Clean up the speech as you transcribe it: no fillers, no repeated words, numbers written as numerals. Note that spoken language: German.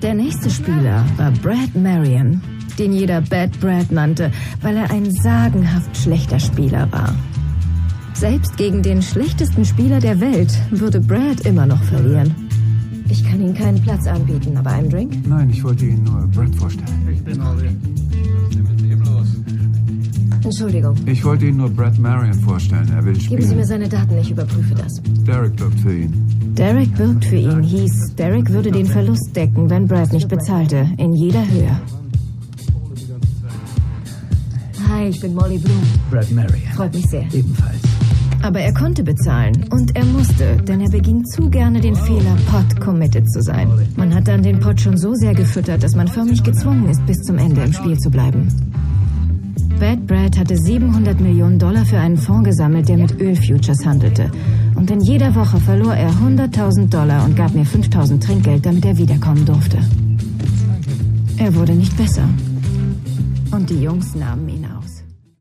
Der nächste Spieler war Brad Marion, den jeder Bad Brad nannte, weil er ein sagenhaft schlechter Spieler war. Selbst gegen den schlechtesten Spieler der Welt würde Brad immer noch verlieren. Ich kann Ihnen keinen Platz anbieten, aber einen Drink? Nein, ich wollte Ihnen nur Brad vorstellen. Ich bin all in. Was ist denn mit dem los? Entschuldigung. Ich wollte Ihnen nur Brad Marion vorstellen. Er will spielen. Geben Sie mir seine Daten, ich überprüfe das. Derek bürgt für ihn. Derek bürgt für ihn hieß, Derek würde den Verlust decken, wenn Brad nicht bezahlte. In jeder Höhe. Hi, ich bin Molly Bloom. Brad Marion. Freut mich sehr. Ebenfalls. Aber er konnte bezahlen. Und er musste, denn er beging zu gerne den Fehler, Pot committed zu sein. Man hat dann den Pot schon so sehr gefüttert, dass man förmlich gezwungen ist, bis zum Ende im Spiel zu bleiben. Bad Brad hatte $700 Millionen für einen Fonds gesammelt, der mit Ölfutures handelte. Und in jeder Woche verlor er $100.000 und gab mir $5.000 Trinkgeld, damit er wiederkommen durfte. Er wurde nicht besser. Und die Jungs nahmen ihn aus.